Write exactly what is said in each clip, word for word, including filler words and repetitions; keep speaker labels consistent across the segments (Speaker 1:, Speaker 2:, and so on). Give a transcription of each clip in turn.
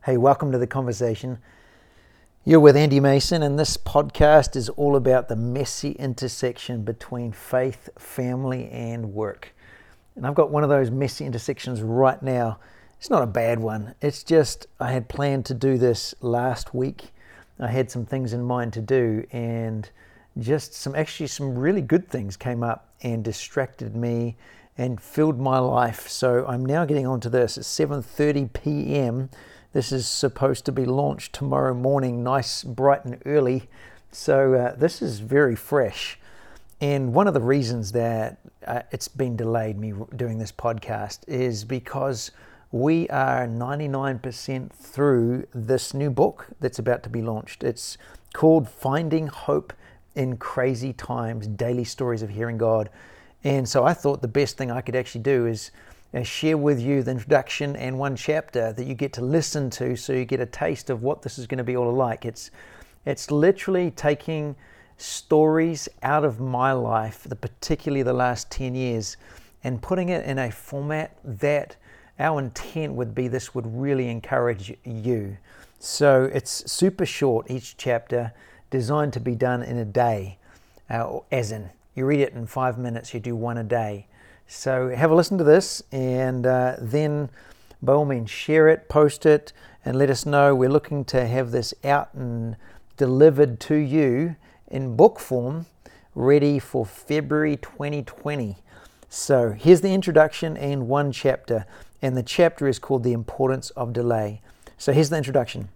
Speaker 1: Hey, welcome to The Conversation. You're with Andy Mason, and this podcast is all about the messy intersection between faith, family, and work. And I've got one of those messy intersections right now. It's not a bad one. It's just I had planned to do this last week. I had some things in mind to do, and just some actually some really good things came up and distracted me and filled my life. So I'm now getting onto this. It's seven thirty p.m. This is supposed to be launched tomorrow morning, nice, bright and early. So uh, this is very fresh. And one of the reasons that uh, it's been delayed, me doing this podcast, is because we are ninety-nine percent through this new book that's about to be launched. It's called Finding Hope in Crazy Times, Daily Stories of Hearing God. And so I thought the best thing I could actually do is uh, share with you the introduction and one chapter that you get to listen to, so you get a taste of what this is going to be all like. It's it's literally taking stories out of my life, the, particularly the last ten years, and putting it in a format that our intent would be this would really encourage you. So it's super short, each chapter, designed to be done in a day, uh, as in you read it in five minutes, you do one a day. So have a listen to this, and uh, then by all means share it, post it, and let us know. We're looking to have this out and delivered to you in book form, ready for February twenty twenty. So here's the introduction and one chapter, and the chapter is called The Importance of Delay. So here's the introduction.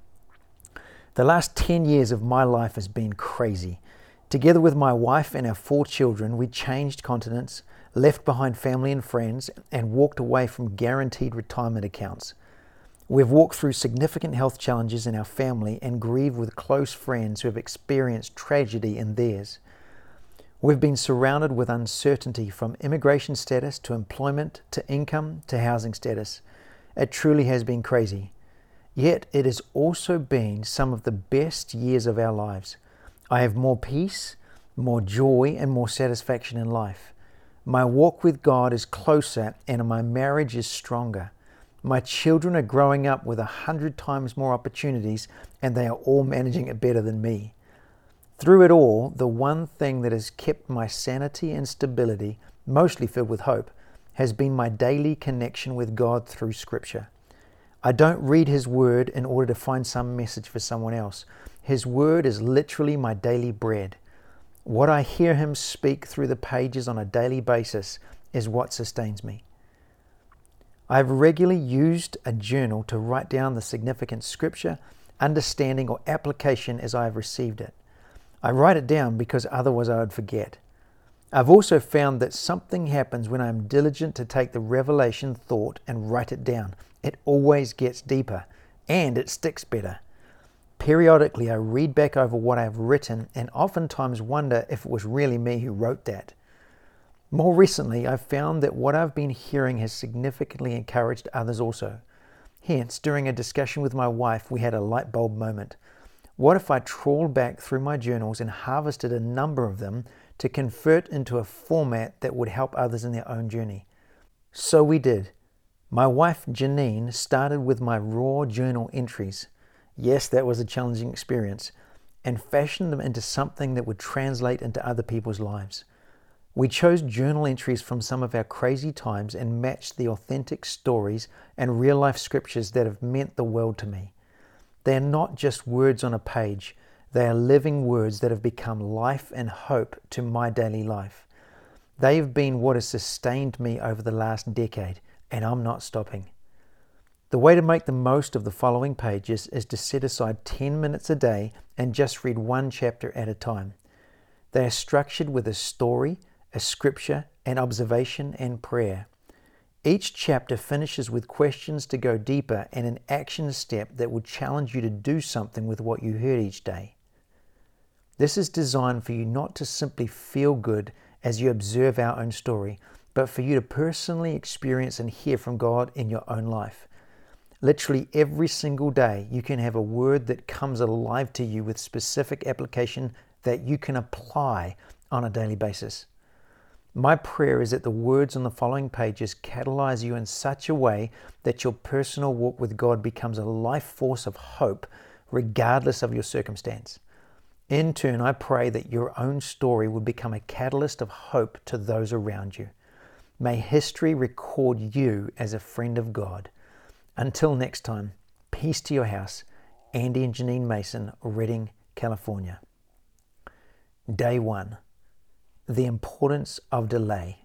Speaker 1: The last ten years of my life has been crazy. Together with my wife and our four children, we changed continents, left behind family and friends, and walked away from guaranteed retirement accounts. We've walked through significant health challenges in our family and grieved with close friends who have experienced tragedy in theirs. We've been surrounded with uncertainty, from immigration status to employment to income to housing status. It truly has been crazy. Yet it has also been some of the best years of our lives. I have more peace, more joy, and more satisfaction in life. My walk with God is closer, and my marriage is stronger. My children are growing up with a hundred times more opportunities, and they are all managing it better than me. Through it all, the one thing that has kept my sanity and stability, mostly filled with hope, has been my daily connection with God through Scripture. I don't read His Word in order to find some message for someone else. His Word is literally my daily bread. What I hear Him speak through the pages on a daily basis is what sustains me. I have regularly used a journal to write down the significant Scripture, understanding, or application as I have received it. I write it down because otherwise I would forget. I've also found that something happens when I am diligent to take the revelation thought and write it down. It always gets deeper, and it sticks better. Periodically, I read back over what I have written and oftentimes wonder if it was really me who wrote that. More recently, I've found that what I've been hearing has significantly encouraged others also. Hence, during a discussion with my wife, we had a light bulb moment. What if I trawled back through my journals and harvested a number of them to convert into a format that would help others in their own journey? So we did. My wife, Janine, started with my raw journal entries. Yes, that was a challenging experience, and fashioned them into something that would translate into other people's lives. We chose journal entries from some of our crazy times and matched the authentic stories and real-life scriptures that have meant the world to me. They are not just words on a page. They are living words that have become life and hope to my daily life. They have been what has sustained me over the last decade, and I'm not stopping. The way to make the most of the following pages is to set aside ten minutes a day and just read one chapter at a time. They are structured with a story, a scripture, an observation, and prayer. Each chapter finishes with questions to go deeper and an action step that will challenge you to do something with what you heard each day. This is designed for you not to simply feel good as you observe our own story, but for you to personally experience and hear from God in your own life. Literally every single day, you can have a word that comes alive to you with specific application that you can apply on a daily basis. My prayer is that the words on the following pages catalyze you in such a way that your personal walk with God becomes a life force of hope, regardless of your circumstance. In turn, I pray that your own story would become a catalyst of hope to those around you. May history record you as a friend of God. Until next time, peace to your house. Andy and Janine Mason, Redding, California. Day one. The importance of delay.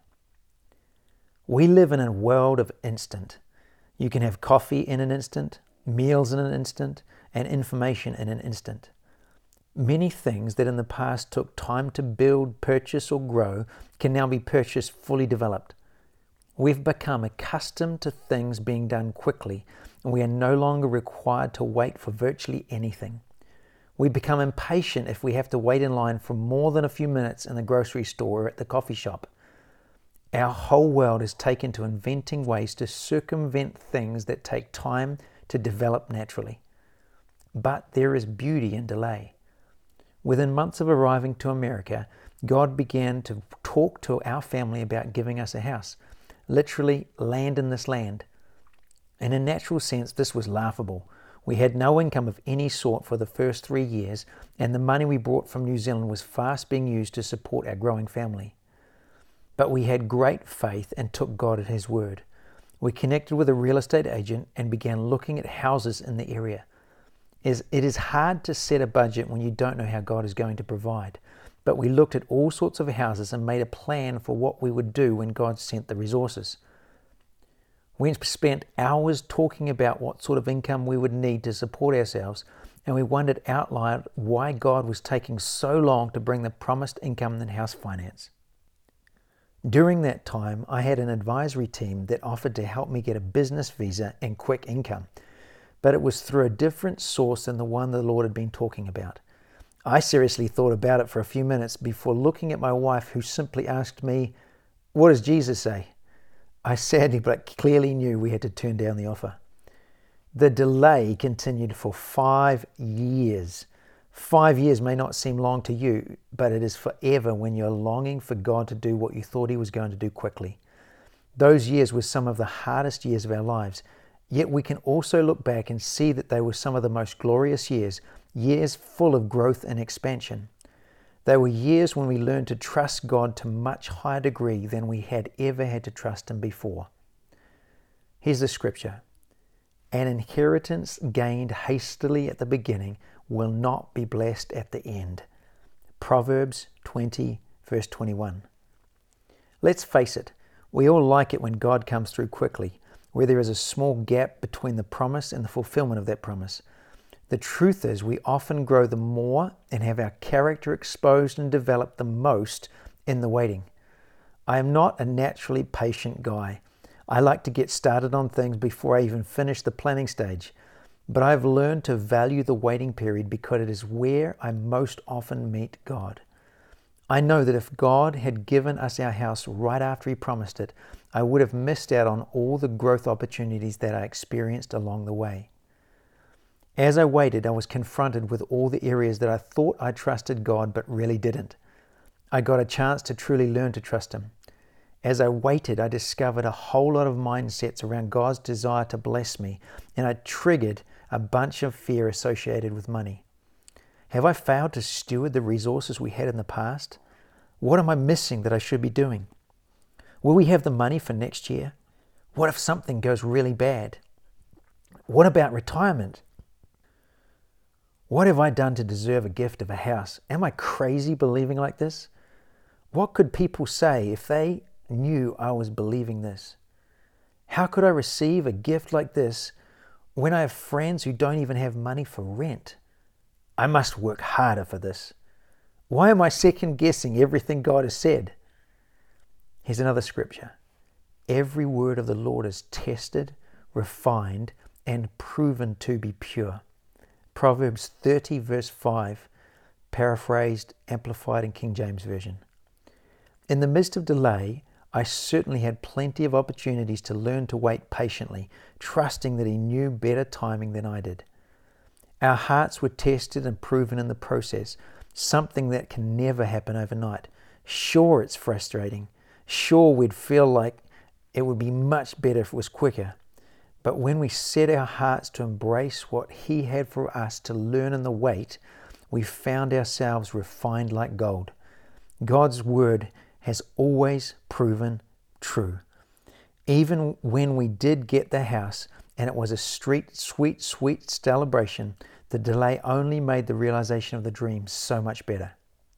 Speaker 1: We live in a world of instant. You can have coffee in an instant, meals in an instant, and information in an instant. Many things that in the past took time to build, purchase, or grow can now be purchased fully developed. We've become accustomed to things being done quickly, and we are no longer required to wait for virtually anything. We become impatient if we have to wait in line for more than a few minutes in the grocery store or at the coffee shop. Our whole world is taken to inventing ways to circumvent things that take time to develop naturally. But there is beauty in delay. Within months of arriving to America, God began to talk to our family about giving us a house, literally land in this land. In a natural sense, this was laughable. We had no income of any sort for the first three years, and the money we brought from New Zealand was fast being used to support our growing family. But we had great faith and took God at His word. We connected with a real estate agent and began looking at houses in the area. It is hard to set a budget when you don't know how God is going to provide, but we looked at all sorts of houses and made a plan for what we would do when God sent the resources. We spent hours talking about what sort of income we would need to support ourselves, and we wondered out loud why God was taking so long to bring the promised income in house finance. During that time, I had an advisory team that offered to help me get a business visa and quick income, but it was through a different source than the one the Lord had been talking about. I seriously thought about it for a few minutes before looking at my wife, who simply asked me, "What does Jesus say?" I sadly but clearly knew we had to turn down the offer. The delay continued for five years. Five years may not seem long to you, but it is forever when you're longing for God to do what you thought He was going to do quickly. Those years were some of the hardest years of our lives, yet we can also look back and see that they were some of the most glorious years, years full of growth and expansion. They were years when we learned to trust God to a much higher degree than we had ever had to trust Him before. Here's the scripture. An inheritance gained hastily at the beginning will not be blessed at the end. Proverbs twenty, verse twenty-one. Let's face it, we all like it when God comes through quickly, where there is a small gap between the promise and the fulfillment of that promise. The truth is, we often grow the more and have our character exposed and developed the most in the waiting. I am not a naturally patient guy. I like to get started on things before I even finish the planning stage. But I've learned to value the waiting period because it is where I most often meet God. I know that if God had given us our house right after He promised it, I would have missed out on all the growth opportunities that I experienced along the way. As I waited, I was confronted with all the areas that I thought I trusted God but really didn't. I got a chance to truly learn to trust Him. As I waited, I discovered a whole lot of mindsets around God's desire to bless me, and I triggered a bunch of fear associated with money. Have I failed to steward the resources we had in the past? What am I missing that I should be doing? Will we have the money for next year? What if something goes really bad? What about retirement? What have I done to deserve a gift of a house? Am I crazy believing like this? What could people say if they knew I was believing this? How could I receive a gift like this when I have friends who don't even have money for rent? I must work harder for this. Why am I second guessing everything God has said? Here's another scripture. Every word of the Lord is tested, refined, and proven to be pure. Proverbs thirty, verse five, paraphrased, amplified in King James Version. In the midst of delay, I certainly had plenty of opportunities to learn to wait patiently, trusting that He knew better timing than I did. Our hearts were tested and proven in the process, something that can never happen overnight. Sure, it's frustrating. Sure, we'd feel like it would be much better if it was quicker. But when we set our hearts to embrace what He had for us to learn in the wait, we found ourselves refined like gold. God's word has always proven true. Even when we did get the house and it was a street, sweet, sweet celebration, the delay only made the realization of the dream so much better.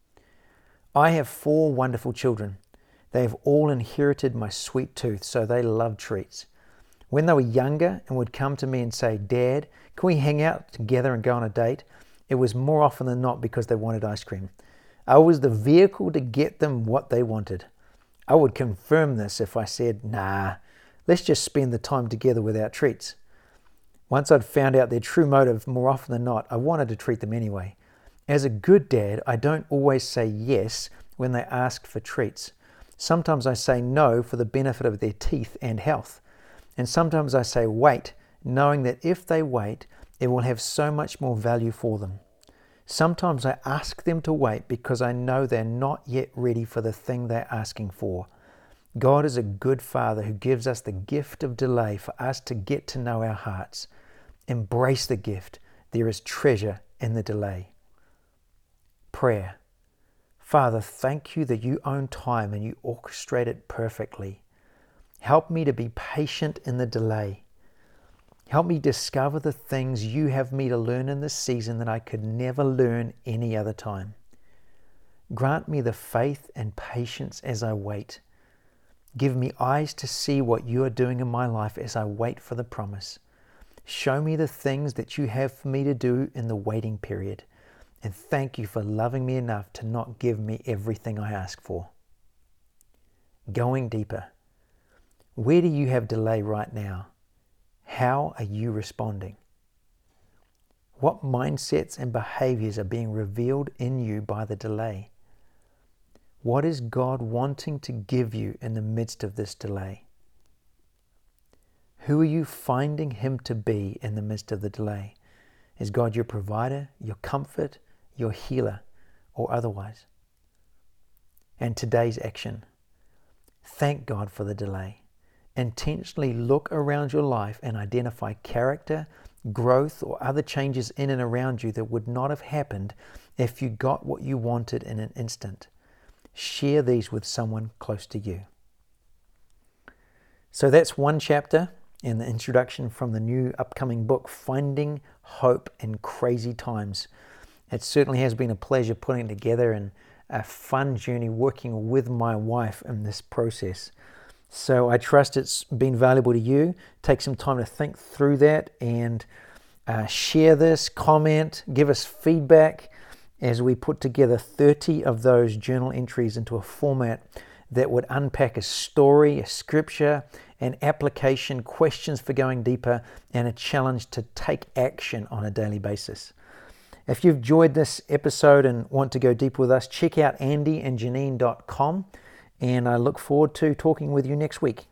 Speaker 1: I have four wonderful children. They have all inherited my sweet tooth, so they love treats. When they were younger and would come to me and say, "Dad, can we hang out together and go on a date?" it was more often than not because they wanted ice cream. I was the vehicle to get them what they wanted. I would confirm this if I said, "Nah, let's just spend the time together without treats." Once I'd found out their true motive, more often than not, I wanted to treat them anyway. As a good dad, I don't always say yes when they ask for treats. Sometimes I say no for the benefit of their teeth and health. And sometimes I say wait, knowing that if they wait, it will have so much more value for them. Sometimes I ask them to wait because I know they're not yet ready for the thing they're asking for. God is a good Father who gives us the gift of delay for us to get to know our hearts. Embrace the gift. There is treasure in the delay. Prayer. Father, thank you that you own time and you orchestrate it perfectly. Help me to be patient in the delay. Help me discover the things you have me to learn in this season that I could never learn any other time. Grant me the faith and patience as I wait. Give me eyes to see what you are doing in my life as I wait for the promise. Show me the things that you have for me to do in the waiting period. And thank you for loving me enough to not give me everything I ask for. Going deeper. Where do you have delay right now? How are you responding? What mindsets and behaviors are being revealed in you by the delay? What is God wanting to give you in the midst of this delay? Who are you finding Him to be in the midst of the delay? Is God your provider, your comfort, your healer, or otherwise? And today's action. Thank God for the delay. Intentionally look around your life and identify character, growth, or other changes in and around you that would not have happened if you got what you wanted in an instant. Share these with someone close to you. So that's one chapter in the introduction from the new upcoming book, Finding Hope in Crazy Times. It certainly has been a pleasure putting it together and a fun journey working with my wife in this process. So I trust it's been valuable to you. Take some time to think through that and uh, share this, comment, give us feedback as we put together thirty of those journal entries into a format that would unpack a story, a scripture, an application, questions for going deeper, and a challenge to take action on a daily basis. If you've enjoyed this episode and want to go deeper with us, check out andy and janine dot com, and I look forward to talking with you next week.